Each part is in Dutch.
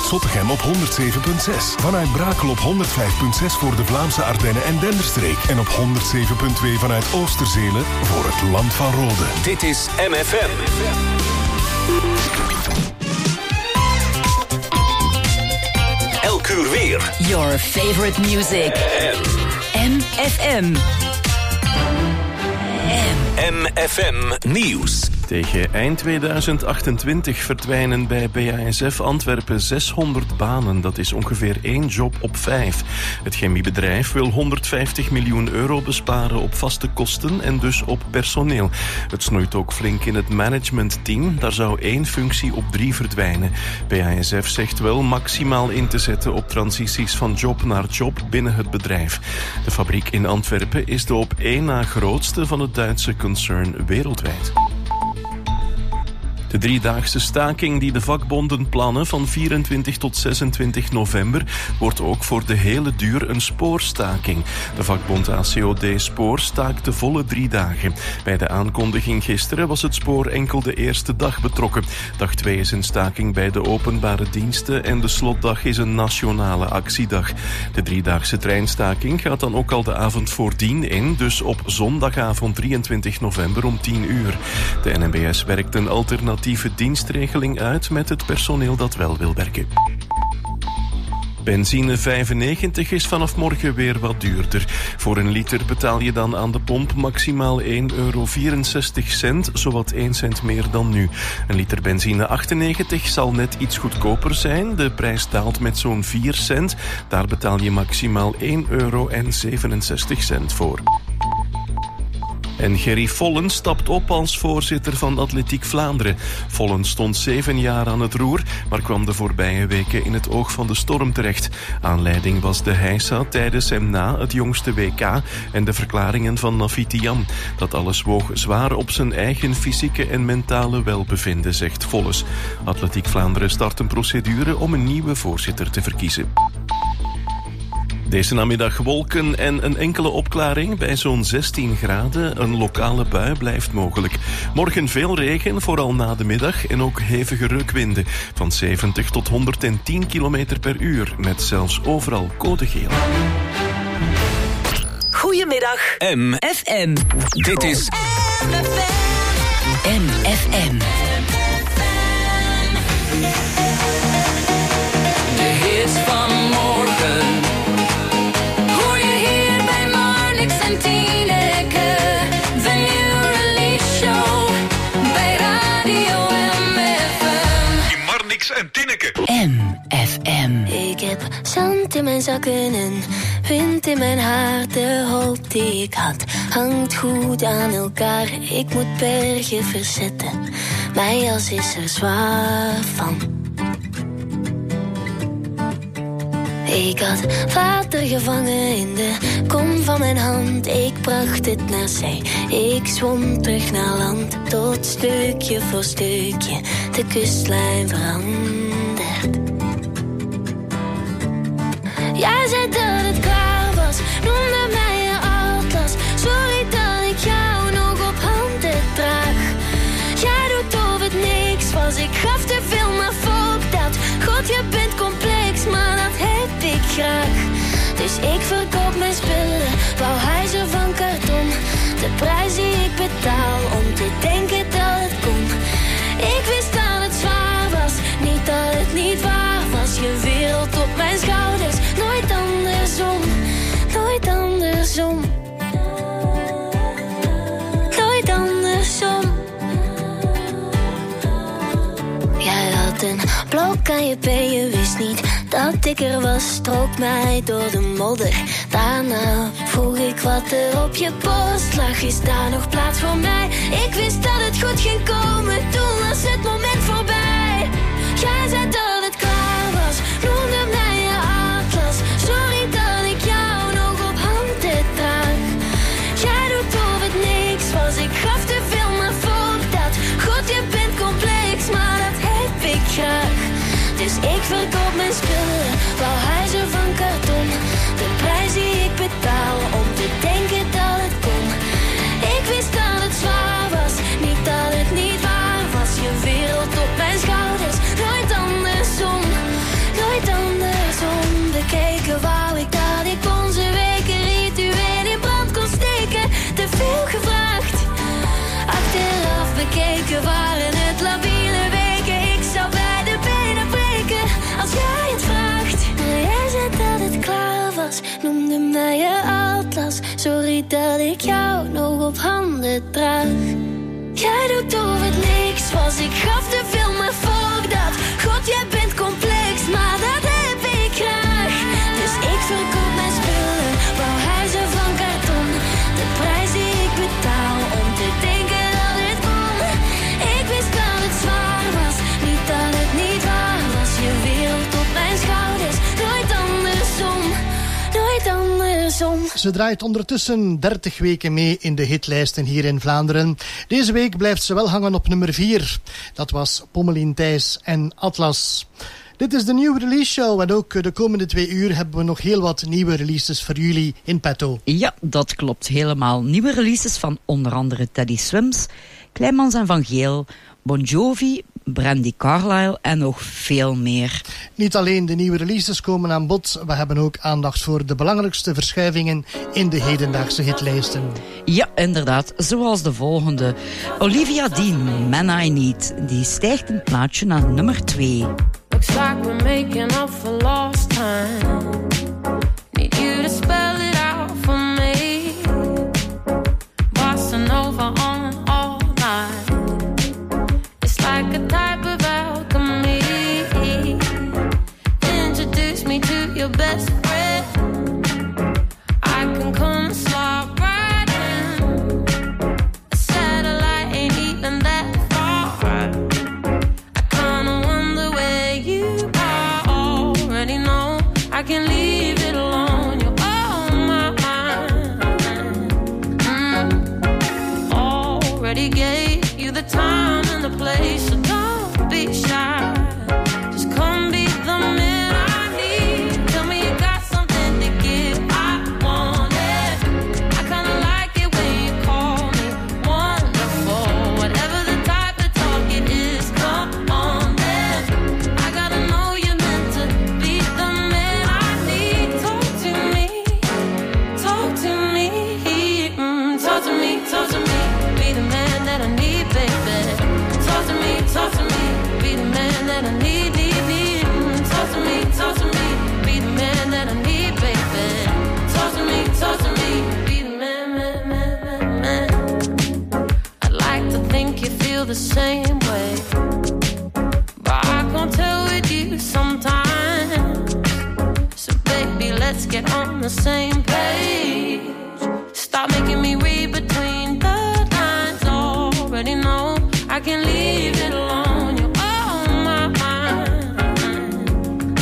Zottegem op 107.6. Vanuit Brakel op 105.6 voor de Vlaamse Ardennen en Denderstreek. En op 107.2 vanuit Oosterzelen voor het Land van Rode. Dit is MFM. Elk uur weer. Your favorite music. MFM. MFM Nieuws. Tegen eind 2028 verdwijnen bij BASF Antwerpen 600 banen. Dat is ongeveer 1 job op 5. Het chemiebedrijf wil 150 miljoen euro besparen op vaste kosten en dus op personeel. Het snoeit ook flink in het managementteam. Daar zou 1 functie op 3 verdwijnen. BASF zegt wel maximaal in te zetten op transities van job naar job binnen het bedrijf. De fabriek in Antwerpen is de op 1 na grootste van het Duitse concern wereldwijd. De 3-daagse staking die de vakbonden plannen van 24 tot 26 november wordt ook voor de hele duur een spoorstaking. De vakbond ACOD Spoor staakt de volle 3 dagen. Bij de aankondiging gisteren was het spoor enkel de eerste dag betrokken. Dag 2 is een staking bij de openbare diensten en de slotdag is een nationale actiedag. De 3-daagse treinstaking gaat dan ook al de avond voordien in, dus op zondagavond 23 november om 10 uur. De NMBS werkt een alternatieve dienstregeling uit met het personeel dat wel wil werken. Benzine 95 is vanaf morgen weer wat duurder. Voor een liter betaal je dan aan de pomp maximaal €1,64, zowat 1 cent meer dan nu. Een liter benzine 98 zal net iets goedkoper zijn. De prijs daalt met zo'n 4 cent. Daar betaal je maximaal €1,67 voor. En Gerry Vollen stapt op als voorzitter van Atletiek Vlaanderen. Vollen stond 7 jaar aan het roer, maar kwam de voorbije weken in het oog van de storm terecht. Aanleiding was de heisa tijdens en na het jongste WK en de verklaringen van Nafiti Jam. Dat alles woog zwaar op zijn eigen fysieke en mentale welbevinden, zegt Volles. Atletiek Vlaanderen start een procedure om een nieuwe voorzitter te verkiezen. Deze namiddag wolken en een enkele opklaring bij zo'n 16 graden. Een lokale bui blijft mogelijk. Morgen veel regen, vooral na de middag. En ook hevige reukwinden van 70 tot 110 km per uur. Met zelfs overal code geel. Goedemiddag. MFM. Dit is MFM. De hits van morgen. En Tineke, de New Release Show bij Radio MFM. Marnix en Tineke. MFM. Ik heb zand in mijn zakken en wind in mijn haar. De hoop die ik had hangt goed aan elkaar. Ik moet bergen verzetten, mijn jas is er zwaar van. Ik had water gevangen in de kom van mijn hand. Ik bracht het naar zee, ik zwom terug naar land. Tot stukje voor stukje de kustlijn verandert. Jij zei dat het klaar was, noemde mij je atlas. Sorry dat ik jou nog op handen draag. Jij doet of het niks was, ik gaf te veel, maar fuck dat. God, je bent complex, maar dat heb ik graag. Dus ik verkoop mijn spullen, wou huizen van karton. De prijs die ik betaal om te denken dat het kon. Ik wist dat het zwaar was, niet dat het niet waar was. Je wereld op mijn schouders, nooit andersom. Nooit andersom. Nooit andersom. Jij had een blok aan je been, je wist niet dat ik er was. Strook mij door de modder. Daarna vroeg ik wat er op je borst lag. Is daar nog plaats voor mij? Ik wist dat het goed ging komen, toen was het moment voorbij. Jij zei dat het klaar was, noemde mij je atlas. Sorry dat ik jou nog op handen draag. Jij doet of het niks was, ik gaf te veel, maar fuck dat. God, je bent complex, maar dat heb ik graag. Dus ik verkoop mijn spullen, wou huizen van karton. De prijs die ik betaal om te denken dat het kon. Ik wist dat het zwaar was, niet dat het niet waar was. Je wereld op mijn schouders, nooit andersom. weken waren het labiele weken. Ik zou bij de benen breken als jij het vraagt. Maar jij zei dat het klaar was, noemde mij je atlas. Sorry dat ik jou nog op handen draag. Jij doet of het niks was, ik gaf te veel, maar fuck dat. God, jij bent complex, maar dat heb ik graag. Dus ik verkoop mijn spullen, bouw huizen van karton. De prijs die ik betaal om te denken dat het kon. Ik wist dat het zwaar was, niet dat het niet waar was. Je wereld op mijn schouders, nooit andersom, nooit andersom. Ze draait ondertussen 30 weken mee in de hitlijsten hier in Vlaanderen. Deze week blijft ze wel hangen op nummer 4. Dat was Pommelien Thijs en Atlas. Dit is de nieuwe release show en ook de komende 2 uur hebben we nog heel wat nieuwe releases voor jullie in petto. Ja, dat klopt helemaal. Nieuwe releases van onder andere Teddy Swims, Kleinmans en Van Geel, Bon Jovi, Brandy Carlile en nog veel meer. Niet alleen de nieuwe releases komen aan bod, we hebben ook aandacht voor de belangrijkste verschuivingen in de hedendaagse hitlijsten. Ja, inderdaad, zoals de volgende. Olivia Dean, Man I Need, die stijgt een plaatje naar nummer 2. Looks like we're making up for lost time. Need you to spell it out for me. Bossa Nova on all night. It's like a type of alchemy. Introduce me to your best friend. I can come and slide right in. A satellite ain't even that far. I kinda wonder where you are. Already know I can leave it alone. You're on my mind. Already gave you the time and the place, so don't be shy. Just come be the man I need. Tell me you got something to give. I want it. I kinda like it when you call me wonderful. Whatever the type of talk it is, come on then. I gotta know you're meant to be the man I need. Talk to me, talk to me, talk to me, talk to me. Be the man that I need, baby. Talk to me, be the man that I need, need. Talk to me, be the man that I need, baby. Talk to me, be the man. I'd like to think you feel the same way, but I can't tell with you sometimes. So baby, let's get on the same page. Stop making me read between the lines. Already know I can leave it alone. You're on my mind.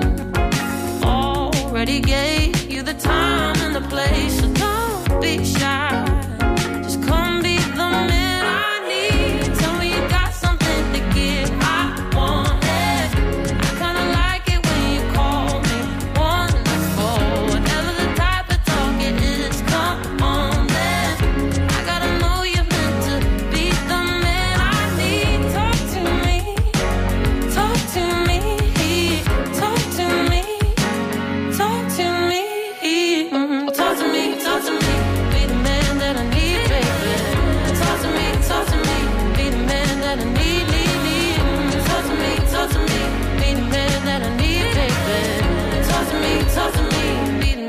Already gave you the time and the place, so don't be shy. Just come be the man I need. Tell me you got something to give. I want it. I kinda like it when you call me wonderful. Whatever the type of talk it is, come on then. I gotta know you're meant to be the man I need. Talk to me, talk to me, talk to me, talk to me, talk to me, talk to me. Be the man that I need, baby. Talk to me, be the man that I need, need. Talk to me, be the man that I need, baby. Talk to me, be the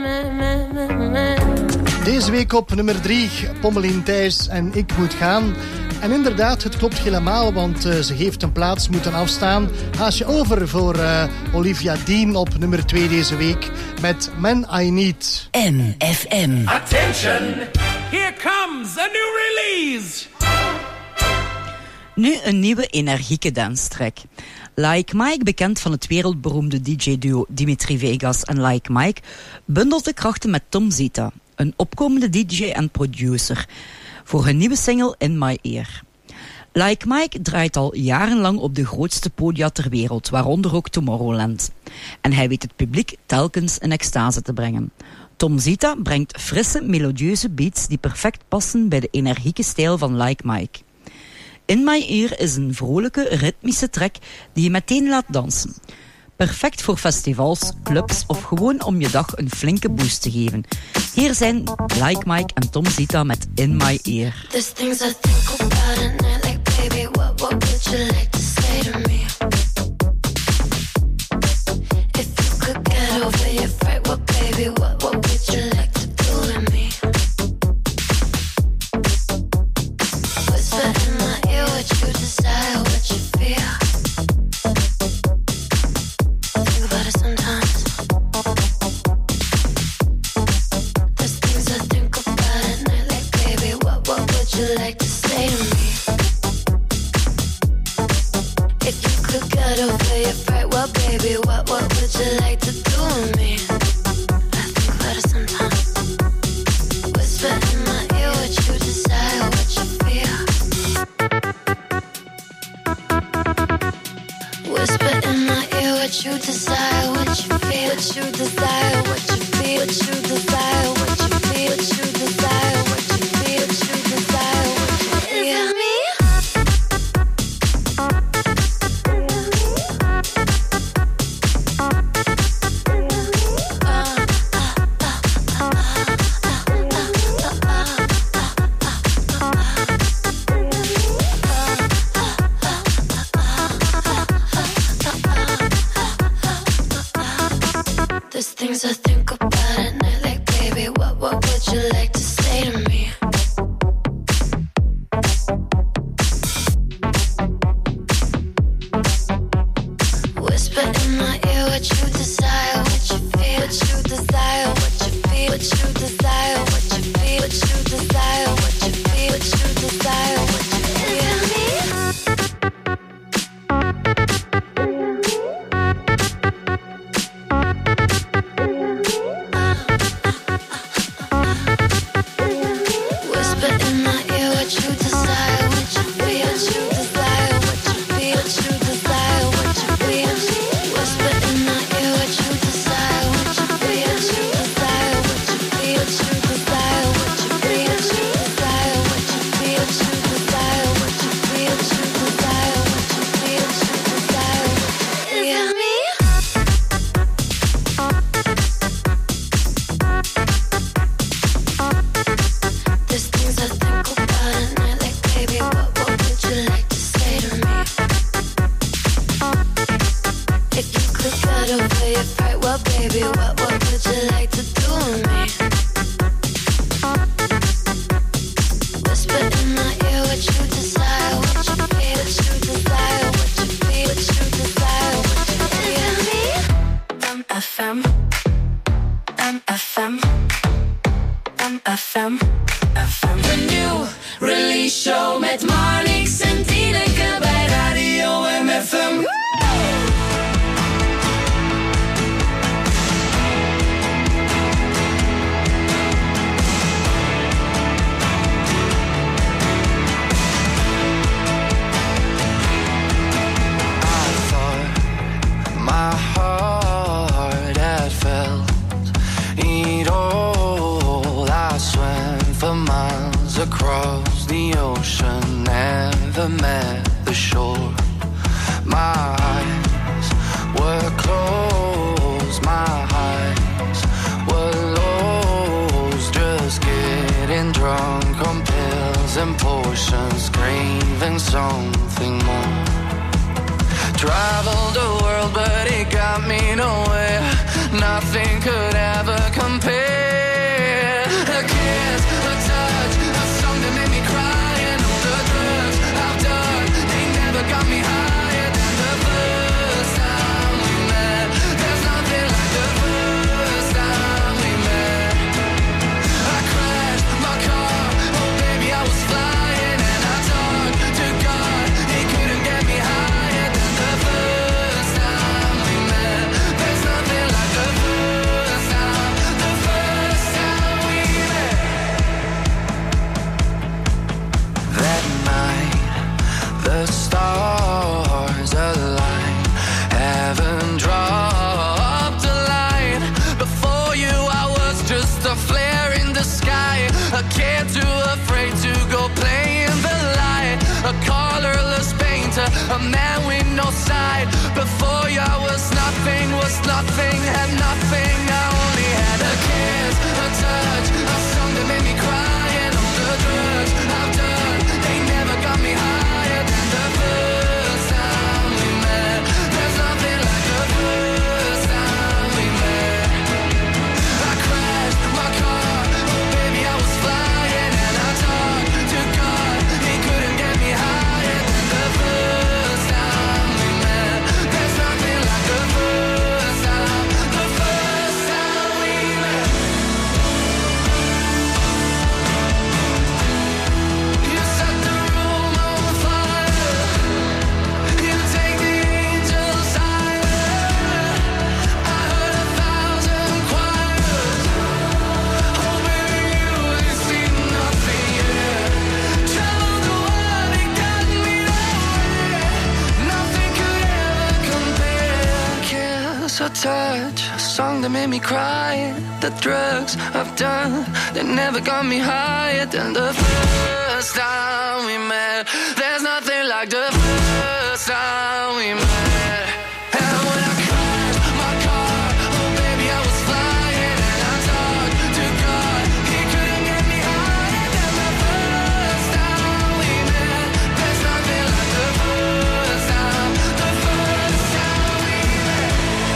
man. Deze week op nummer 3, Pommelien Thijs en Ik Moet Gaan. En inderdaad, het klopt helemaal, want ze heeft een plaats moeten afstaan. Haas je over voor Olivia Dean op nummer 2 deze week met Man I Need. MFM. Attention! Here comes a new release! Nu een nieuwe energieke dance-track. Like Mike, bekend van het wereldberoemde DJ-duo Dimitri Vegas en Like Mike, bundelt de krachten met Tom Zita, een opkomende DJ en producer, voor hun nieuwe single In My Ear. Like Mike draait al jarenlang op de grootste podia ter wereld, waaronder ook Tomorrowland. En hij weet het publiek telkens in extase te brengen. Tom Zita brengt frisse, melodieuze beats die perfect passen bij de energieke stijl van Like Mike. In My Ear is een vrolijke, ritmische track die je meteen laat dansen. Perfect voor festivals, clubs of gewoon om je dag een flinke boost te geven. Hier zijn Like Mike en Tom Zita met In My Ear. There's things I think about and I like baby, what would you like to say to me? If you could get over your fright, what baby, what would you like to do with me? Whisper in my ear what you desire, what you feel. Think about it sometimes. There's things I think about at night, like baby, what would you like to say to me? If you could get over your fright, well baby, what would you like to do with me? I think about it sometimes. Whisper in my ear what you desire, what you feel. Whisper in my ear what you desire, what you feel. What you desire, what you feel. What you desire, what you feel. What you desire, what you feel. What you desire, what you feel. Is it me? There's things I think about at night, like baby, what would you like to say to me? Whisper in my ear what you desire, what you feel. What you desire, what you feel. What you desire, what you feel. What you desire, what you feel. What you desire, what you feel. Is it me? Whisper in my ear what you desire, what you feel. What you desire, what you feel. What you desire, what you feel. Whisper in my ear what you desire, what you feel. What you desire, what you feel. What you desire, what you feel. What you desire, what you feel. What you desire, what you feel. What you desire, what you feel. What you desire, what you feel. Is it me? There's things I think about at night, like baby, what would you like to say to me? If you could get over your fright, well baby, what would you like to do with me? Whisper in my ear what you desire, what you feel. What you desire, what you feel. What you desire, what you feel. MFM, MFM, MFM, FM. De nieuw release show met Marnix en Tineke bij Radio MFM. My heart had felt it all. I swam for miles across the ocean, never met the shore. My eyes were closed, my eyes were lost, just getting drunk on pills and potions, craving something more. Traveled the world, but it got me nowhere. Nothing could ever compare. A kiss, a touch, a song that made me cry, and all the drugs I've done, they never got me higher than the first time we met. There's nothing like the first time we met. I crashed my car, oh baby I was flying, and I talked to God, he couldn't get me higher than the first time. kiss or touch, a song that made me cry. The drugs I've done, they never got me higher than the first time we met. There's nothing like the first time we met. And when I crashed my car, oh baby I was flying. And I talked to God, he couldn't get me higher than the first time we met. There's nothing like the first time we met. The first time we met.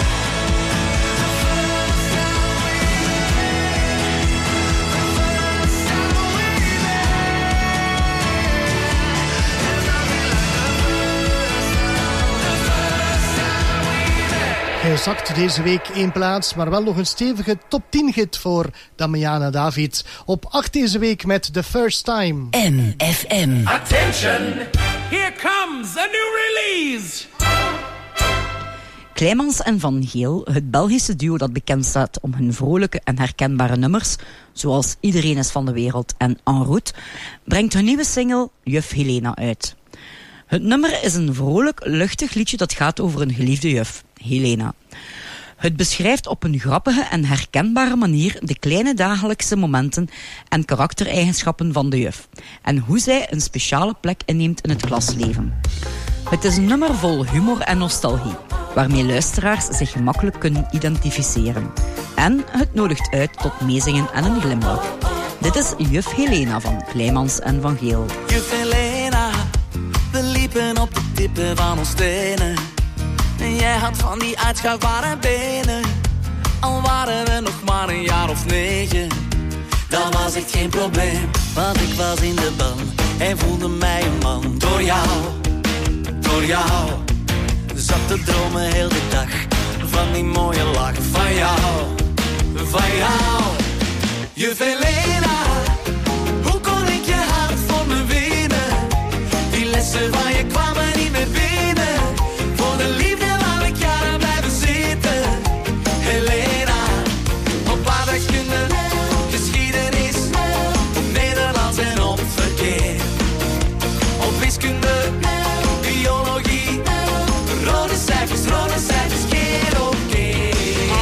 Hij zakt deze week 1 plaats, maar wel nog een stevige top 10 hit voor Damiana David. Op 8 deze week met The First Time. MFM. Attention! Here comes a new release! Kleimans en Van Geel, het Belgische duo dat bekend staat om hun vrolijke en herkenbare nummers, zoals Iedereen is van de wereld en En route, brengt hun nieuwe single Juf Helena uit. Het nummer is een vrolijk, luchtig liedje dat gaat over een geliefde juf, Helena. Het beschrijft op een grappige en herkenbare manier de kleine dagelijkse momenten en karaktereigenschappen van de juf en hoe zij een speciale plek inneemt in het klasleven. Het is een nummer vol humor en nostalgie, waarmee luisteraars zich gemakkelijk kunnen identificeren. En het nodigt uit tot meezingen en een glimlach. Dit is Juf Helena van Kleimans en Van Geel. Juf Helena, we liepen op de tippen van ons tenen. En jij had van die uitschuifbare benen. Al waren we nog maar een jaar of 9. Dat was echt geen probleem, want ik was in de ban en voelde mij een man. Door jou, zat te dromen heel de dag van die mooie lach. Van jou, Juf Helena, hoe kon ik je hart voor me winnen? Die lessen van je kwamen niet meer binnen. Voor de liefde wou ik jaren blijven zitten. Helena, op aardrijkskunde, geschiedenis, Nederlands en op verkeer. Op wiskunde, biologie, rode cijfers, keer op keer.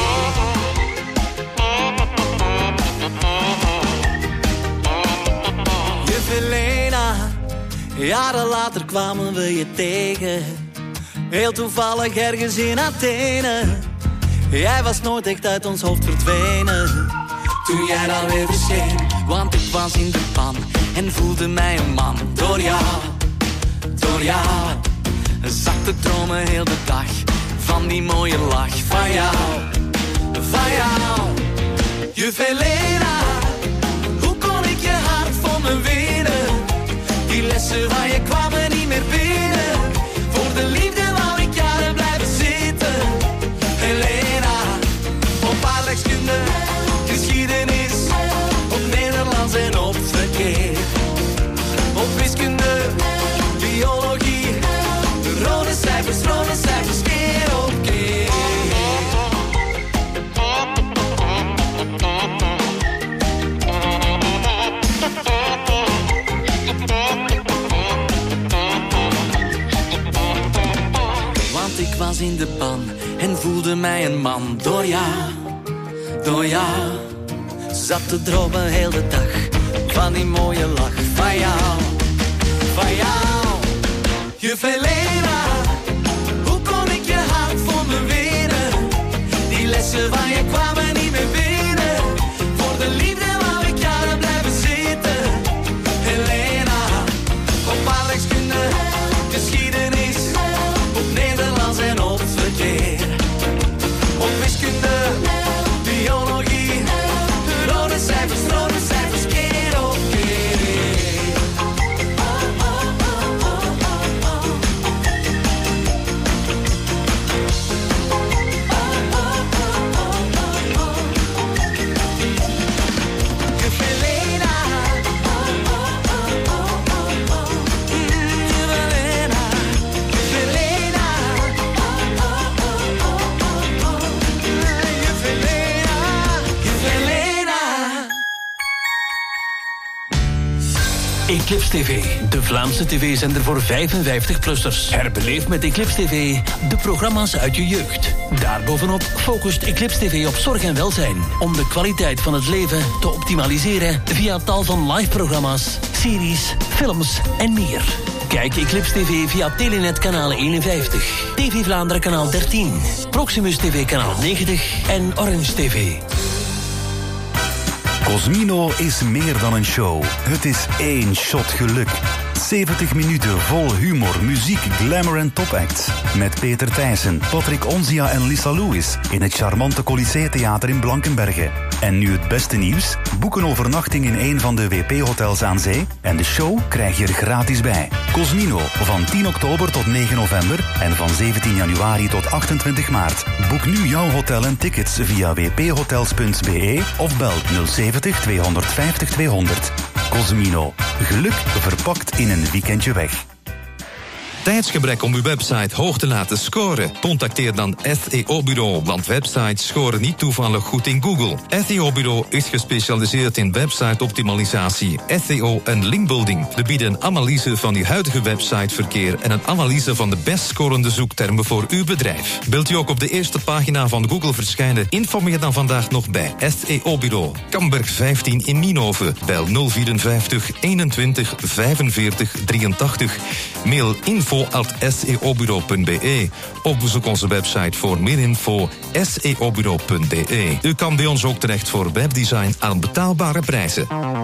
Juf Helena, jaren later kwamen we je tegen. Heel toevallig ergens in Athene. Jij was nooit echt uit ons hoofd verdwenen. Toen jij dan weer verscheen, want ik was in de pan en voelde mij een man. Door jou, zat te dromen heel de dag van die mooie lach. Van jou, Juf Helena, hoe kon ik je hart voor me winnen? Die lessen van je kwamen niet meer binnen. Voor de liefde wou ik jaren blijven zitten. Helena, op aardrijkskunde, geschiedenis, op Nederlands en op verkeer. Op wiskunde, biologie, rode cijfers, keer op keer. Want ik was in de ban en voelde mij een man. Door jou, zat te dromen heel de dag van die mooie lach. Van jou, Juf Helena, hoe kon ik je hart voor me winnen? Die lessen van je kwamen niet meer binnen. Voor de liefde wou ik jaren blijven zitten. Helena, op aardrijkskunde, geschiedenis, op Nederlands en op verkeer. Op wiskunde, biologie, rode cijfers, keer op keer. Eclipse TV, de Vlaamse tv-zender voor 55-plussers. Herbeleef met Eclipse TV de programma's uit je jeugd. Daarbovenop focust Eclipse TV op zorg en welzijn. Om de kwaliteit van het leven te optimaliseren via tal van live-programma's, series, films en meer. Kijk Eclipse TV via Telenet kanaal 51, TV Vlaanderen kanaal 13, Proximus TV kanaal 90 en Orange TV. Cosmino is meer dan een show. Het is één shot geluk. 70 minuten vol humor, muziek, glamour en topacts. Met Peter Thijssen, Patrick Onzia en Lisa Lewis in het charmante Colisée Theater in Blankenberge. En nu het beste nieuws. Boek een overnachting in een van de WP-hotels aan zee en de show krijg je er gratis bij. Cosmino, van 10 oktober tot 9 november en van 17 januari tot 28 maart. Boek nu jouw hotel en tickets via wphotels.be of bel 070 250 200. Cosmino, geluk verpakt in een weekendje weg. Tijdsgebrek om uw website hoog te laten scoren? Contacteer dan SEO Bureau, want websites scoren niet toevallig goed in Google. SEO Bureau is gespecialiseerd in website-optimalisatie, SEO en linkbuilding. We bieden een analyse van uw huidige websiteverkeer en een analyse van de best scorende zoektermen voor uw bedrijf. Wilt u ook op de eerste pagina van Google verschijnen? Informeer dan vandaag nog bij SEO Bureau. Kamberg 15 in Nienhoven. Bel 054 21 45 83. Mail info@seobureau.be of bezoek onze website voor meer info seobureau.be. U kan bij ons ook terecht voor webdesign aan betaalbare prijzen.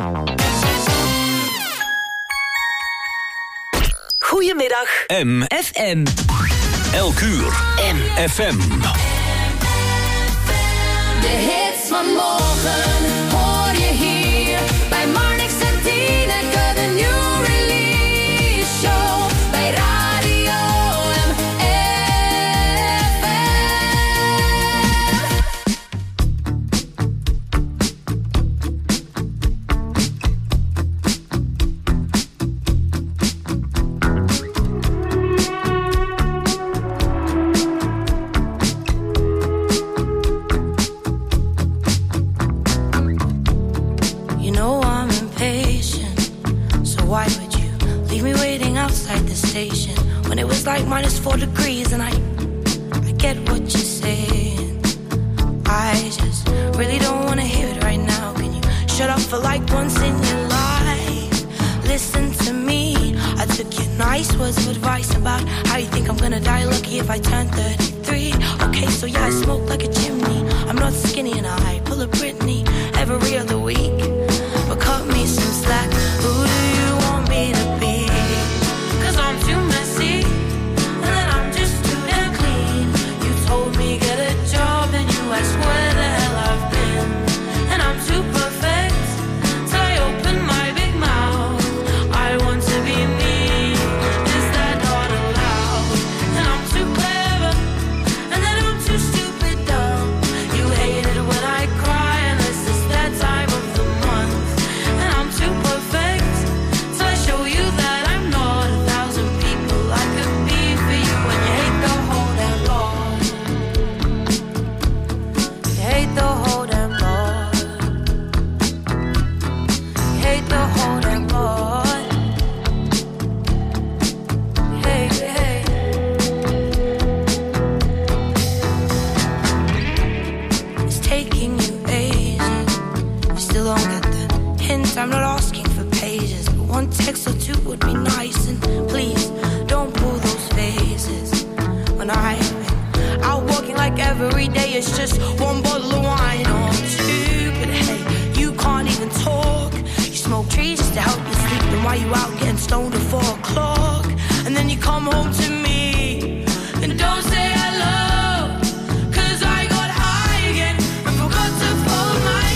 Goedemiddag. FM. Elk uur. FM. De hits van morgen hoor je hier bij Marnix en Tineke, de New Release Show bij Radio when it was like -4 degrees, and I get what you're saying. I just really don't want to hear it right now. Can you shut up for like once in your life? Listen to me. I took your nice words of advice about how you think I'm gonna die lucky if I turn 33. Okay, so yeah, I smoke like a chimney. I'm not skinny and I pull a Britney every other week. But cut me some slack. Who do you want me to be? I'm too messy, and then I'm just too damn clean. You told me get a job, and you asked where the hell I've been. And I'm too perfect, till I open my big mouth. I want to be me, is that not allowed? And I'm too clever, and then I'm too stupid dumb. You hate it when I cry, and this is that time of the month. And I'm too perfect, till I show you that I'm not. The whole damn lot. Hate the whole damn lot. Hey, hey. It's taking you ages. You still don't get the hint. I'm not asking for pages, but one text or two would be nice. And please don't pull those faces when I've been out walking like every day. It's just one bottle of wine or two. But hey, you can't even talk. You smoke trees just to help you sleep. Then why you out getting stoned at 4 o'clock? And then you come home to me and don't say hello. 'Cause I got high again and forgot to fold my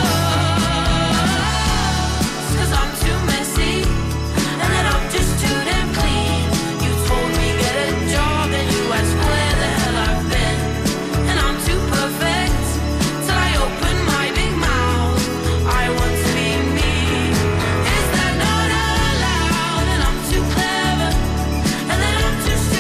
clothes. 'Cause I'm too messy, and then I'm just too damn clean. You told me get a job, and you asked where the hell I've been. And I'm too perfect, till I open my big mouth. I want to be me, is that not allowed? And I'm too clever, and then I'm too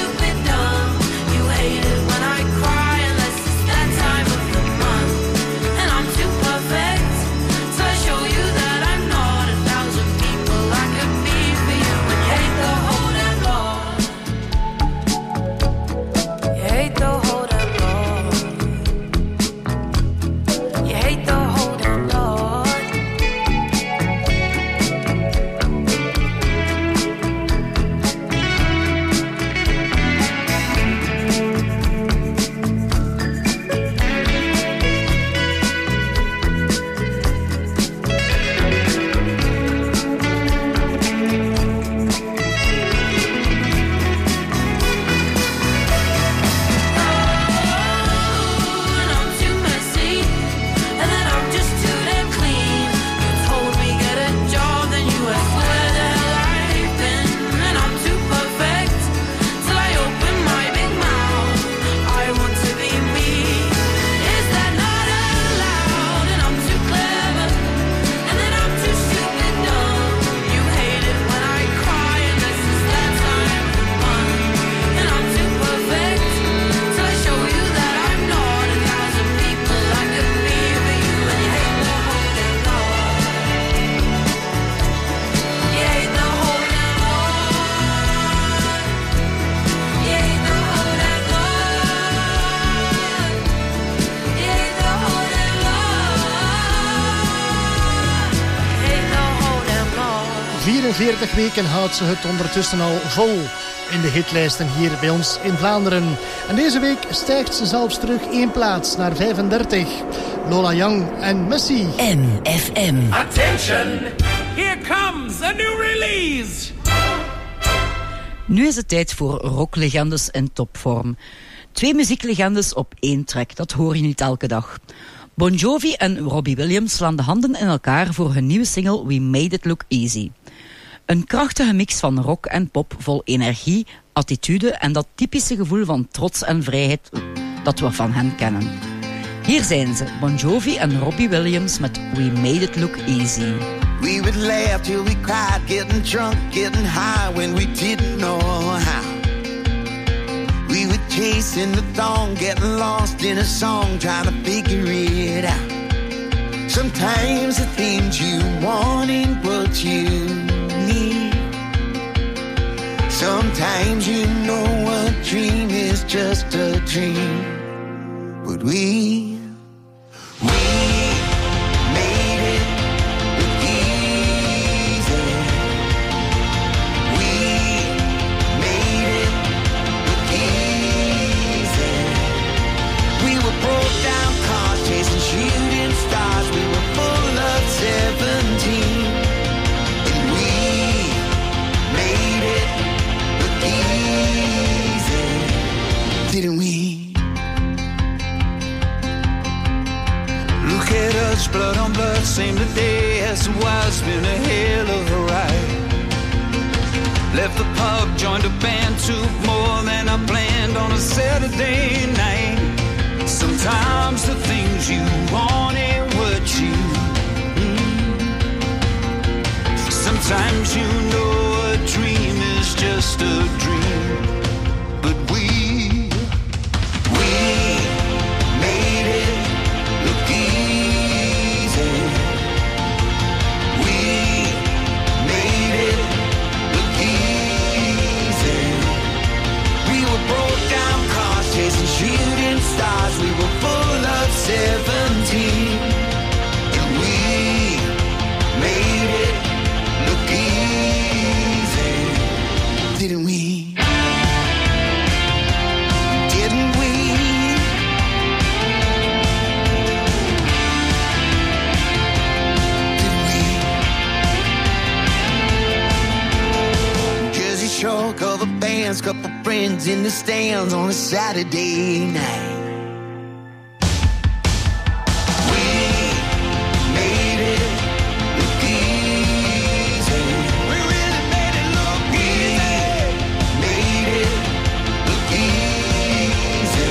40 weken houdt ze het ondertussen al vol in de hitlijsten hier bij ons in Vlaanderen. En deze week stijgt ze zelfs terug 1 plaats naar 35. Lola Young en Messi. MFM. Attention! Here comes a new release! Nu is het tijd voor rocklegendes in topvorm. 2 muzieklegendes op 1 track, dat hoor je niet elke dag. Bon Jovi en Robbie Williams slaan de handen in elkaar voor hun nieuwe single We Made It Look Easy. Een krachtige mix van rock en pop vol energie, attitude en dat typische gevoel van trots en vrijheid dat we van hen kennen. Hier zijn ze, Bon Jovi en Robbie Williams met We Made It Look Easy. We would laugh till we cried, getting drunk, getting high when we didn't know how. We were chasing the thong, getting lost in a song, trying to figure it out. Sometimes the things you want ain't what you need. Sometimes you know a dream is just a dream. But we made it look easy. We made it look easy. We were broke down cars chasing shooting stars. We were full of 17. And we made it look easy. Didn't we? Look at us, blood on blood, same today as it was, been a hell of a ride. Left the pub, joined a band, took more than I planned on a Saturday night. Sometimes the things you want ain't what you need. Sometimes you know a dream is just a dream. But we made it look easy. We made it look easy. We were broke down cars chasing shooting stars. We were full of 17. And we made it look easy. Didn't we? Didn't we? Jersey Shore, cover bands, couple friends in the stands on a Saturday night. We made it look easy. We really made it look easy. Made it look easy.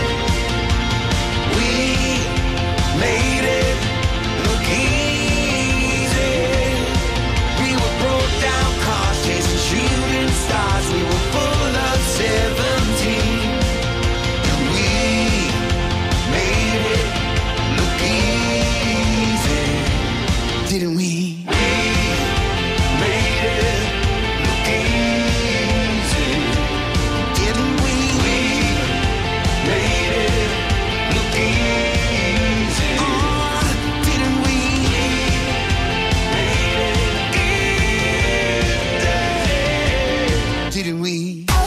We made it look easy. We were broke down cars chasing shooting stars. We were full of 17. And we made it look easy. Didn't we? We made it look easy. Didn't we? We made it look easy. Didn't we? Made it easy. Didn't we?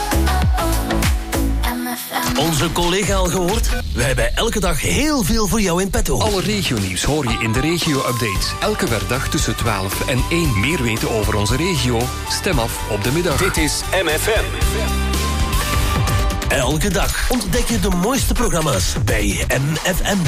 Onze collega al gehoord? Wij hebben elke dag heel veel voor jou in petto. Alle regionieuws hoor je in de regio-update. Elke werkdag tussen 12 en 1. Meer weten over onze regio? Stem af op de middag. Dit is MFM. Elke dag ontdek je de mooiste programma's bij MFM.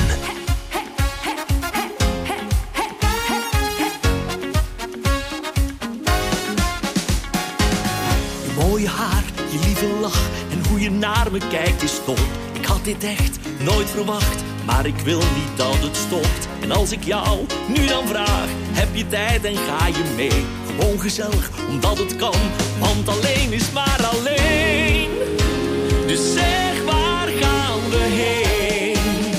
Je mooie haar, je lieve lach en hoe je naar me kijkt is top. Ik had dit echt nooit verwacht, maar ik wil niet dat het stopt. En als ik jou nu dan vraag, heb je tijd en ga je mee? Gewoon gezellig, omdat het kan, want alleen is maar alleen. Dus zeg, waar gaan we heen?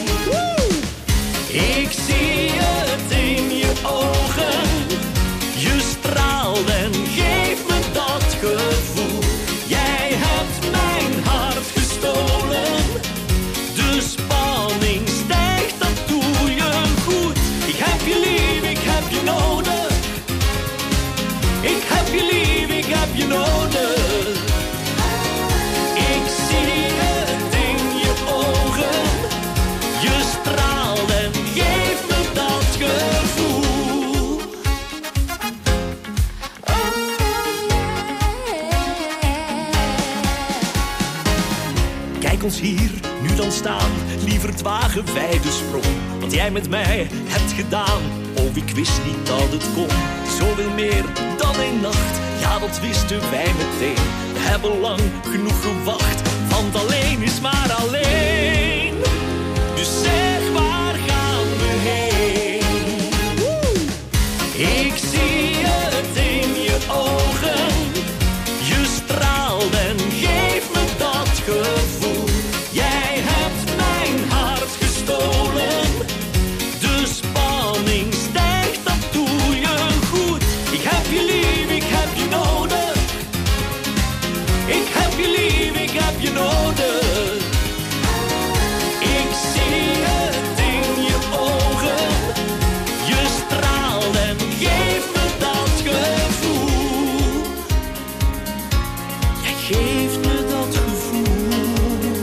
Ik zie het in je ogen, je straalt en geeft me dat gevoel. Jij hebt mijn hart gestolen, de spanning stijgt, dat doe je goed. Ik heb je lief, ik heb je nodig, ik heb je lief. hier, nu dan staan. Liever wagen wij de sprong. Wat jij met mij hebt gedaan. Oh, ik wist niet dat het kon. Zoveel meer dan een nacht. Ja, dat wisten wij meteen. We hebben lang genoeg gewacht. Want alleen is maar alleen. Dus zeg, waar gaan we heen? Ik zie het in je ogen. Je straalt en geeft me dat gevoel. Jij hebt mijn hart gestolen. De spanning stijgt, dat doe je goed. Ik heb je lief, ik heb je nodig. Ik heb je lief, ik heb je nodig. Ik zie het in je ogen. Je straalt en geeft me dat gevoel. Jij geeft me dat gevoel.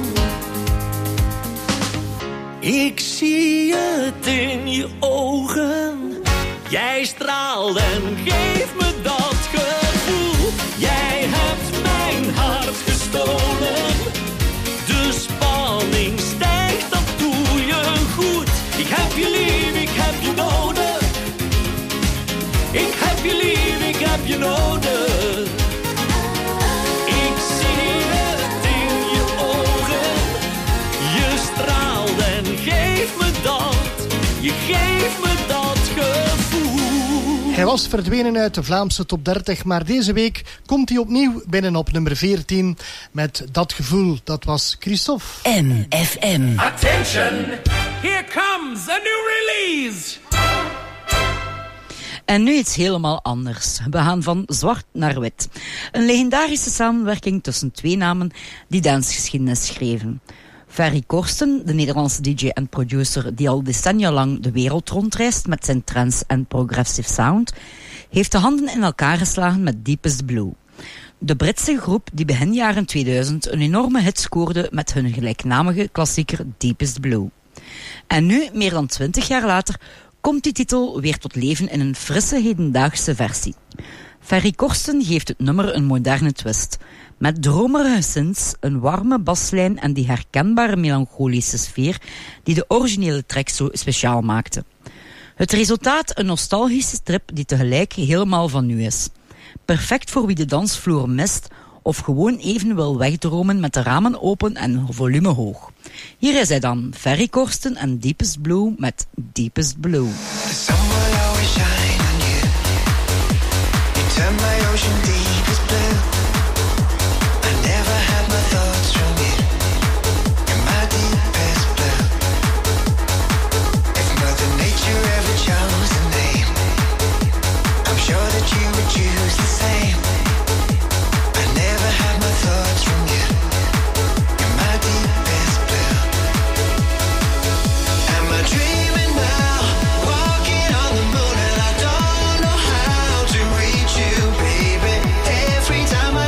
Ik zie het in je ogen. Jij straalt en geeft me dat gevoel. Jij hebt mijn hart gestolen. De spanning stijgt, dat doe je goed. Ik heb je lief, ik heb je nodig. Ik heb je lief, ik heb je nodig. Ik zie het in je ogen. Je straalt en geeft me dat. Je geeft me dat gevoel. Hij was verdwenen uit de Vlaamse top 30, maar deze week komt hij opnieuw binnen op nummer 14 met Dat Gevoel. Dat was Christophe. MFM. Attention! Here comes a new release! En nu iets helemaal anders. We gaan van zwart naar wit. Een legendarische samenwerking tussen twee namen die dansgeschiedenis schreven. Ferry Corsten, de Nederlandse DJ en producer die al decennia lang de wereld rondreist met zijn trance en progressive sound, heeft de handen in elkaar geslagen met Deepest Blue. De Britse groep die begin jaren 2000 een enorme hit scoorde met hun gelijknamige klassieker Deepest Blue. En nu, meer dan 20 jaar later, komt die titel weer tot leven in een frisse hedendaagse versie. Ferry Corsten geeft het nummer een moderne twist. Met dromerige synths, een warme baslijn en die herkenbare melancholische sfeer die de originele track zo speciaal maakte. Het resultaat een nostalgische strip die tegelijk helemaal van nu is. Perfect voor wie de dansvloer mist of gewoon even wil wegdromen met de ramen open en volume hoog. Hier is hij dan, Ferry Corsten en Deepest Blue met Deepest Blue. Turn my ocean deepest blue. I never had my thoughts from you. You're my deepest blue. If Mother Nature ever chose a name, I'm sure that you would choose the same. I never had my thoughts from you. You're my deepest blue. Am I dreaming now? Walking on the moon and I don't know how to reach you, baby. Every time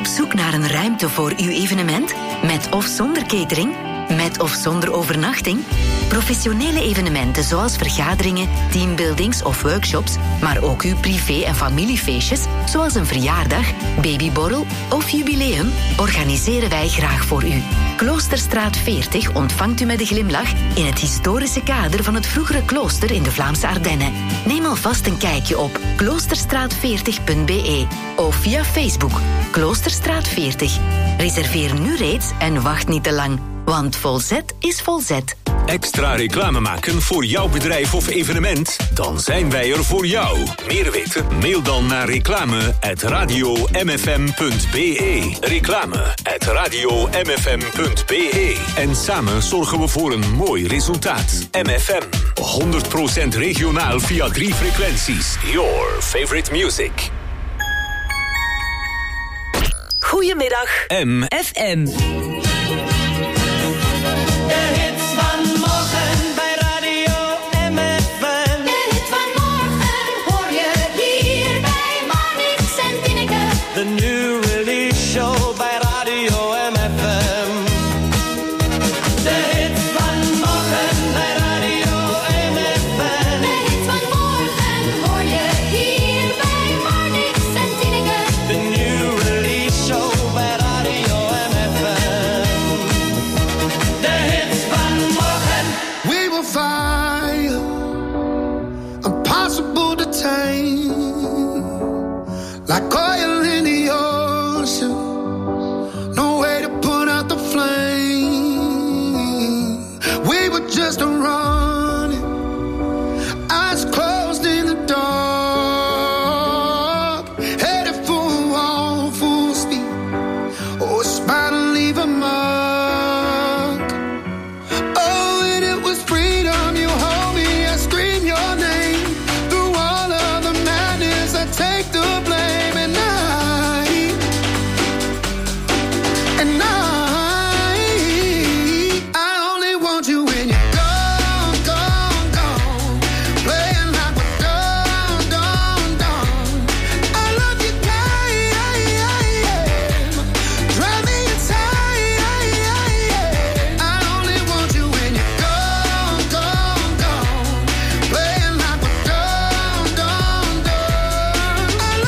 Op zoek naar een ruimte voor uw evenement? Met of zonder catering? Met of zonder overnachting? Professionele evenementen zoals vergaderingen, teambuildings of workshops, maar ook uw privé- en familiefeestjes, zoals een verjaardag, babyborrel of jubileum, organiseren wij graag voor u. Kloosterstraat 40 ontvangt u met een glimlach in het historische kader van het vroegere klooster in de Vlaamse Ardennen. Neem alvast een kijkje op kloosterstraat40.be of via Facebook Kloosterstraat 40. Reserveer nu reeds en wacht niet te lang, want Volzet is Volzet. Extra reclame maken voor jouw bedrijf of evenement? Dan zijn wij er voor jou. Meer weten? Mail dan naar reclame@radiomfm.be. Reclame@radiomfm.be. En samen zorgen we voor een mooi resultaat. MFM. 100% regionaal via 3 frequenties. Your favorite music. Goedemiddag. MFM. The new release show bij Radio MFM. De hits van morgen bij Radio MFM. De hits van morgen hoor je hier bij Marnix en Tineke. The new release show bij Radio MFM. De hits van morgen. We will fire, impossible to tame, like oil in the ocean, no way to put out the flame. We were just running, eyes closed in the dark, headed for a wall, full speed. Oh, it's bound to leave a mark. Oh, and it was freedom. You hold me, I scream your name through all of the madness. I take the blame. I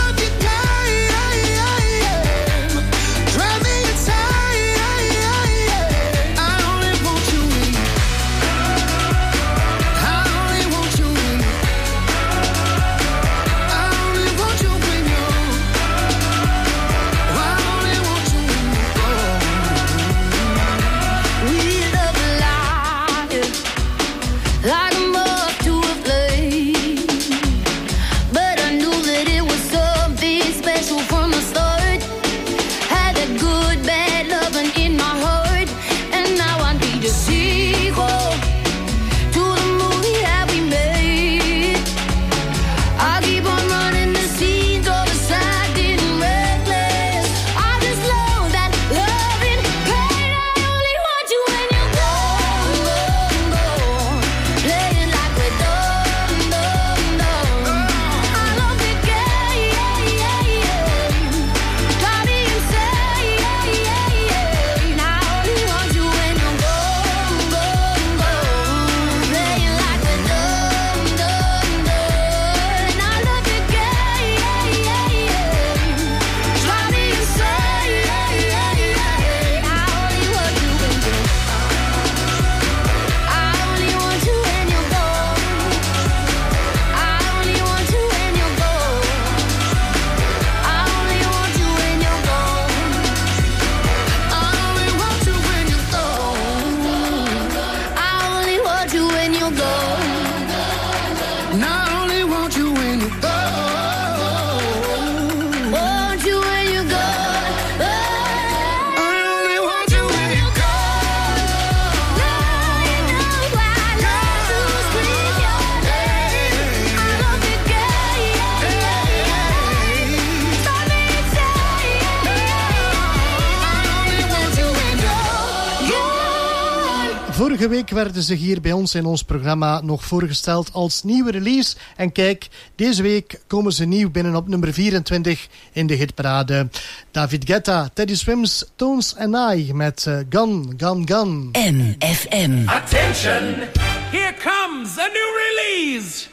Vorige week werden ze hier bij ons in ons programma nog voorgesteld als nieuwe release. En kijk, deze week komen ze nieuw binnen op nummer 24 in de hitparade. David Guetta, Teddy Swims, Tones and I met Gun, Gun, Gun. MFM. Attention! Here comes a new release!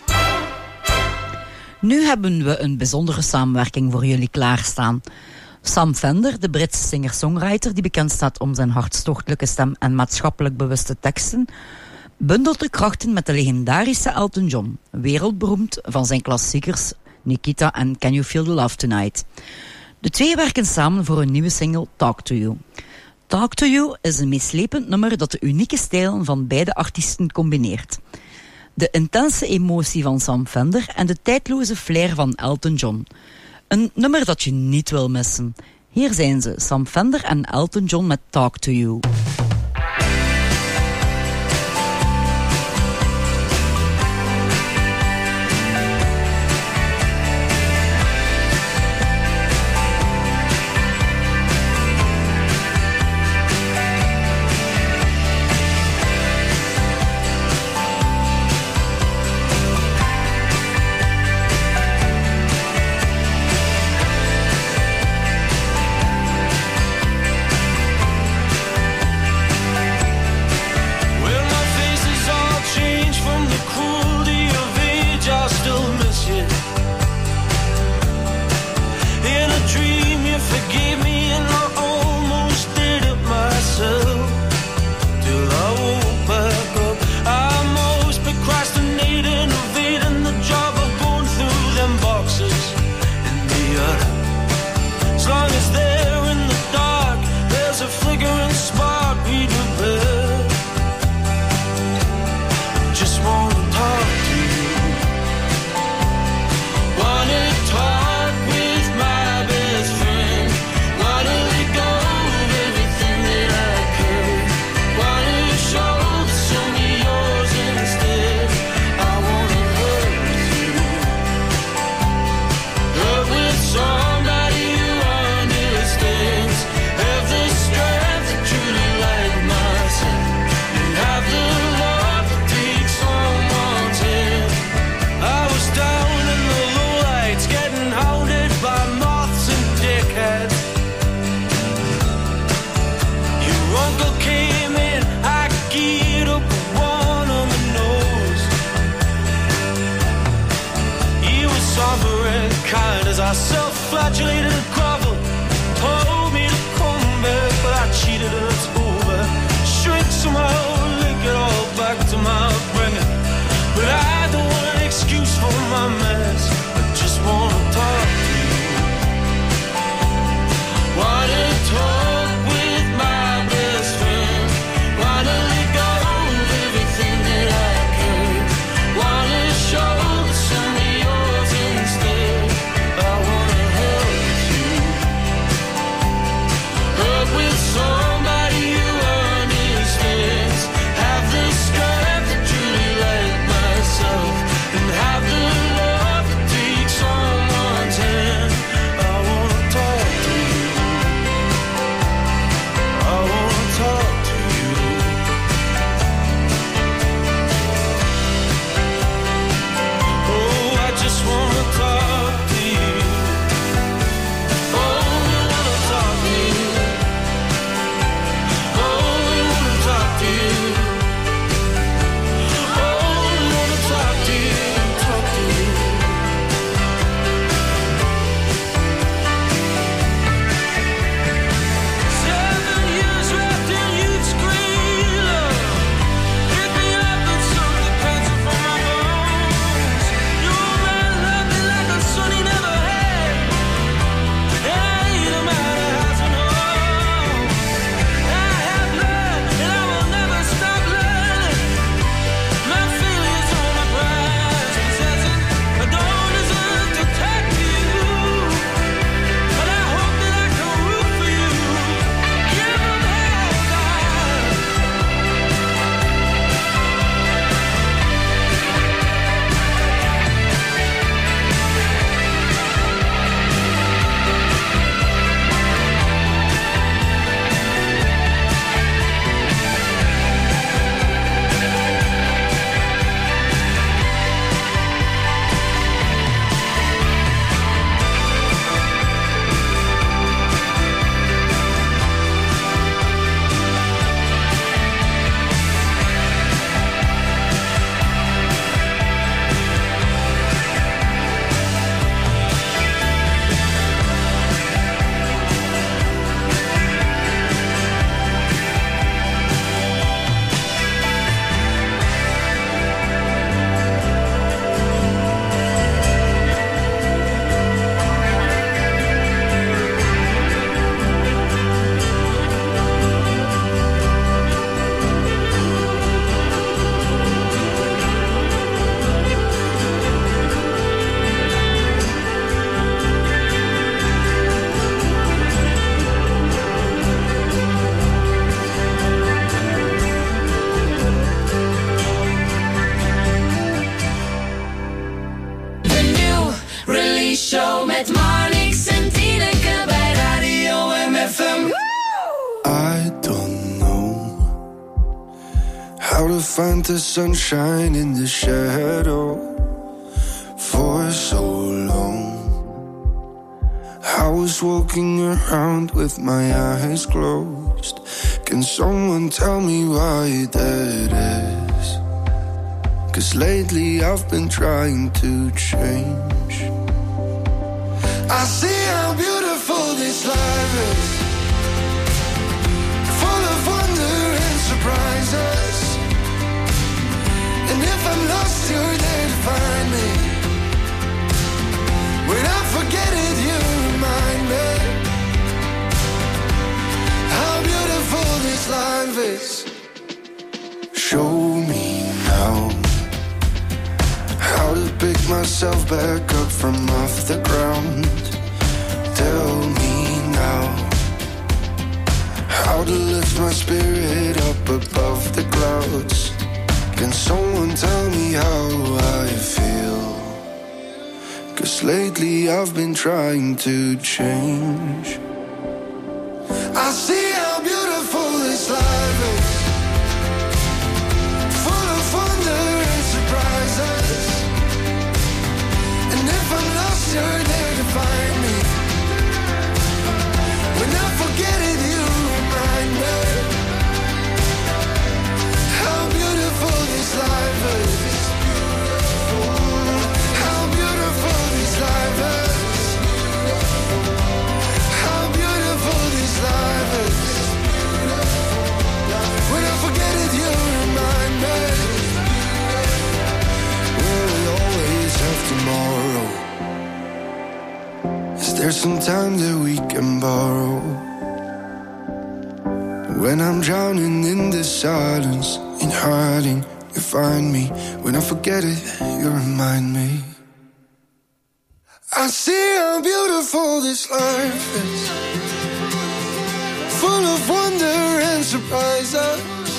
Nu hebben we een bijzondere samenwerking voor jullie klaarstaan. Sam Fender, de Britse singer-songwriter die bekend staat om zijn hartstochtelijke stem en maatschappelijk bewuste teksten, bundelt de krachten met de legendarische Elton John, wereldberoemd van zijn klassiekers Nikita en Can You Feel the Love Tonight. De twee werken samen voor een nieuwe single Talk to You. Talk to You is een meeslepend nummer dat de unieke stijlen van beide artiesten combineert. De intense emotie van Sam Fender en de tijdloze flair van Elton John. Een nummer dat je niet wil missen. Hier zijn ze, Sam Fender en Elton John met Talk to You. Self-flagellated grovel, told me to come back, but I cheated and it's over. Shrink somehow, link it all back to my upbringing. But I don't want an excuse for my mess. I just wanna talk to you. Wanna talk with my best friend. Wanna let go of everything that I can. Wanna show some of yours instead. I wanna hurt you. Hurt with somebody who understands. Have the strength to truly like myself. to find the sunshine in the shadow for so long. I was walking around with my eyes closed. Can someone tell me why that is? 'Cause lately I've been trying to change. I see how beautiful this life is, full of wonder and surprises. And if I'm lost, you're there to find me. When I forget it, you remind me how beautiful this life is. Show me now how to pick myself back up from off the ground. Tell me now how to lift my spirit up above the clouds. Can someone tell me how I feel? 'Cause lately I've been trying to change. I see how beautiful this life is, full of wonder and surprises. And if I'm lost, you're there to find me. When I forget it, you remind me how beautiful this life is. How beautiful this life is. How beautiful this life is. When I forget it, you remind me. Will we always have tomorrow? Is there some time that we can borrow? When I'm drowning in the silence, in hiding, you find me. When I forget it, you remind me. I see how beautiful this life is, full of wonder and surprises.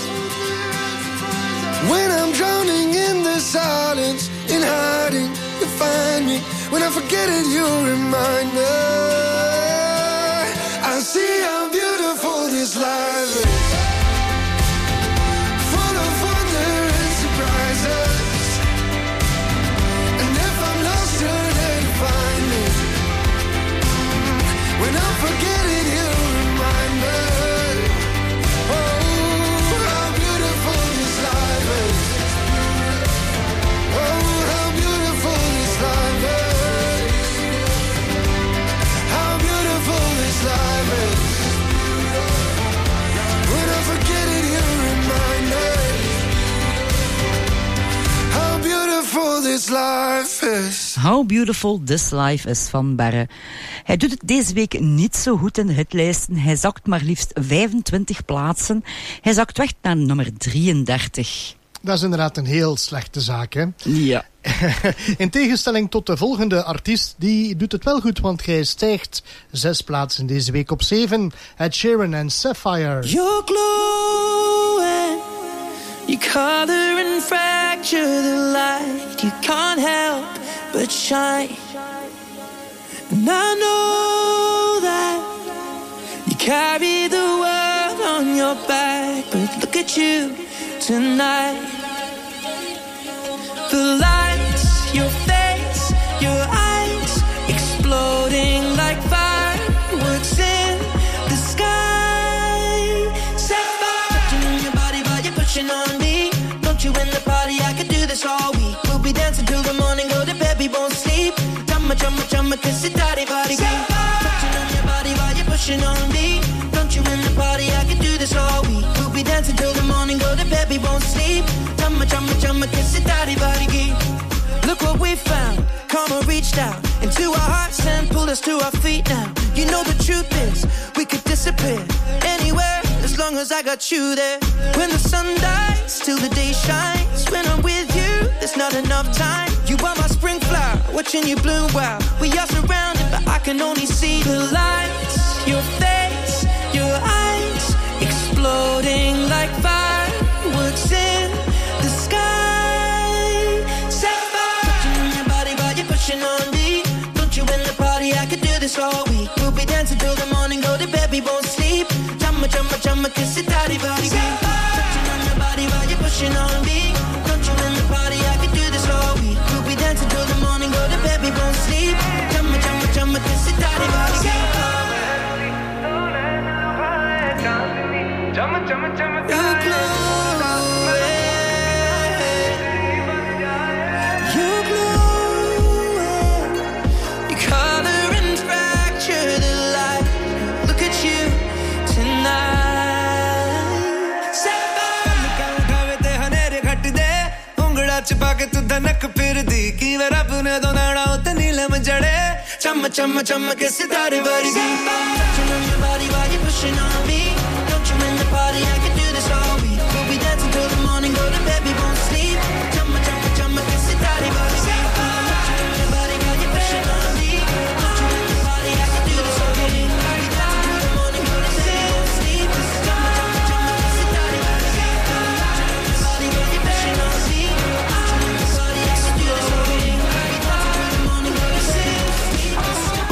When I'm drowning in the silence, in hiding, you find me. When I forget it, you remind me. I see how beautiful this life is, full of wonder and surprises. And if I'm lost, you're there to find me. When I forget it, you remind me. Oh, how beautiful this life is. Oh, how beautiful this life is. How beautiful this life is. When I forget it, you remind me how beautiful this life is. How Beautiful This Life is van Barre. Hij doet het deze week niet zo goed in de hitlijsten. Hij zakt maar liefst 25 plaatsen. Hij zakt weg naar nummer 33. Dat is inderdaad een heel slechte zaak, hè? Ja. In tegenstelling tot de volgende artiest, die doet het wel goed, want hij stijgt 6 plaatsen deze week op 7. Ed Sheeran en Sapphire. You're glowing, you color and fracture the light. You can't help but shine. And I know that you carry the world on your back, but look at you tonight. The lights, your face, your eyes, exploding like fireworks in the sky. Sapphire, touching on your body while you're pushing on me. Don't you in the party? I could do this all week. We'll be dancing till the morning, go to bed, we won't sleep. Chumma, chumma, chumma, kiss it, daddy, body, touching on your body while you're pushing on me. Don't you in the party? I could do this all week. We'll be dancing till the morning, go to bed, we won't sleep. Chumma, chumma, chumma, kiss it, daddy, body. Look what we found. Karma reached out into our hearts and pulled us to our feet now. You know the truth is, we could disappear anywhere as long as I got you there. When the sun dies, till the day shines. When I'm with you, there's not enough time. You are my spring flower, watching you bloom wild. We are surrounded, but I can only see the lights. Your face, your eyes, exploding like fireworks in the sky. Sapphire, touching on your body while you're pushing on me. Don't you in the party? I could do this all week. We'll be dancing till the morning, go to bed, we won't sleep. Chumma, chumma, chumma, kiss it, daddy, body. Touching on your body while you're pushing pushing on me. Don't you in the party, I could do this all week. We'll be dancing till the morning, go to bed, we won't sleep. Chumma, chumma, chumma, kiss it, daddy, body, chumma, chumma, chumma, you glow. छुपा के तू धनक फिर दी की वे रब ने दोनाड़ा उते नीलम जड़े चम चम चम के सितारे वर्गी Touching on your body while you're pushing on me. Don't you in the party, I can